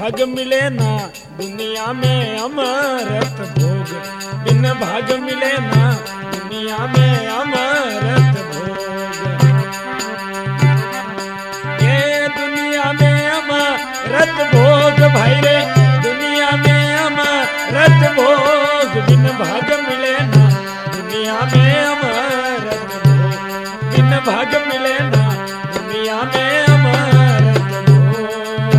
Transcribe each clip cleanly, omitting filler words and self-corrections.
भाग मिले ना दुनिया में अमृत भोग, बिन भाग मिले ना दुनिया में अमृत भोग। ये दुनिया में अमृत भोग भाई रे, दुनिया में अमृत भोग, बिन भाग मिले ना दुनिया में अमृत भोग, बिन भाग मिले ना दुनिया में अमृत भोग।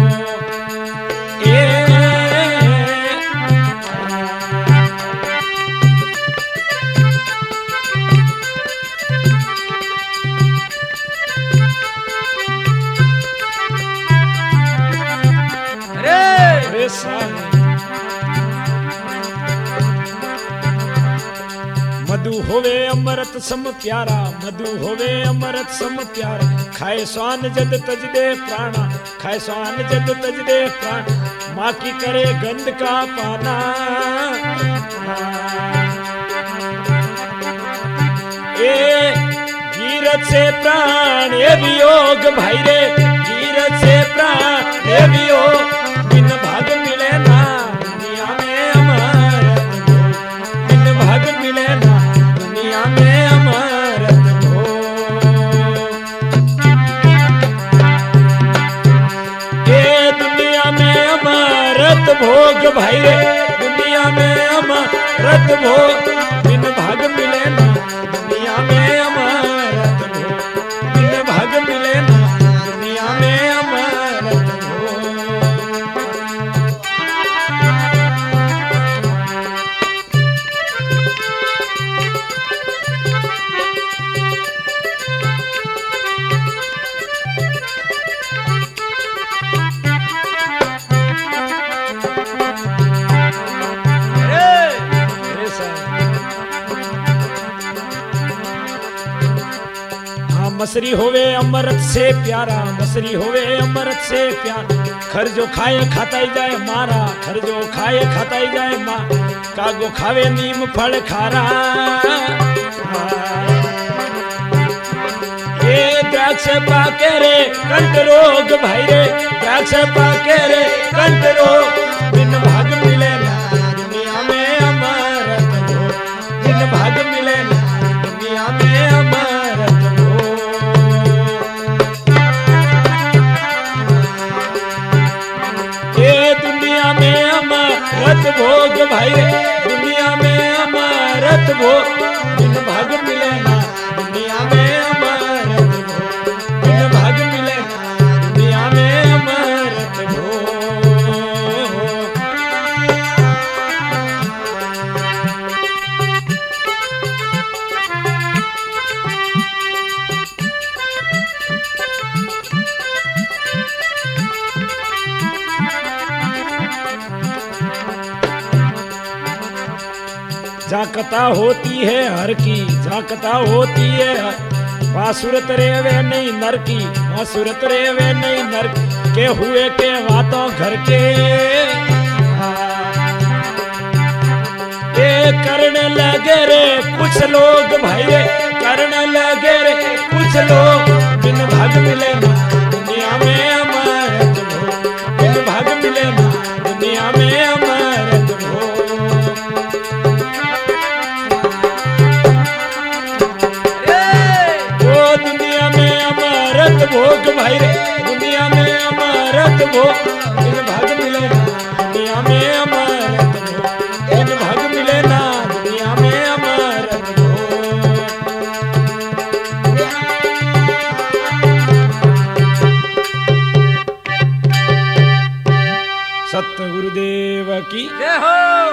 मधु होवे अमृत सम प्यारा, मधु होवे अमृत सम प्यारा, खाए स्वान जद तज दे प्राणा, खाए स्वान जद तज दे प्राण, माँ की करे गंध का पाना। ए गिरत से प्राण ये वियोग भाई रे, गिरत से प्राण ये वियोग, बिन भाग मिले ना दुनिया में अमृत भोग, बिन भाग मिले ना दुनिया में अमृत भोग। ये दुनिया में अमृत भोग भाई रे, दुनिया में अमृत भोग, बिन भाग मिले ना दुनिया में अमृत भोग, बिन भाग मिले ना दुनिया में अमृत भोग। मसरी होवे अमृत से प्यारा, मसरी होवे अमृत से प्यारा, खर जो खाए खाता ही जाए मारा, खर जो खाए खाता ही जाए माँ, कागो खावे नीम फल खारा। ये द्राक्ष पाके रे कंठ रोग भाई रे, द्राक्ष पाके रे कंठ रोग, बिन भाग मिले ना दुनिया में अमृत भोग, बिन भाग मिले ना दुनिया में अमृत भोग। अमृत भोग भाई रे, दुनिया में अमृत भोग, बिन भाग मिले ना दुनिया में अमृत भोग, बिन भाग मिले ना दुनिया में अमृत भोग। जाकता होती है हर की, जाकता होती है वासुरत रेवे नहीं नर की, वासुरत रेवे नहीं नर के हुए के बातों घर के। ये करने लगे रे कुछ लोग भाई रे, करने लगे रे कुछ लोग, बिन भाग मिले ना दुनिया में अमृत भोग, बिन भाग मिले ना दुनिया में अमृत भोग। भोग भाई रे, दुनिया में अमृत भोग, बिन भाग मिले ना दुनिया में अमृत भोग, बिन भाग मिले ना दुनिया में अमृत भोग। सतगुरुदेव की जय हो।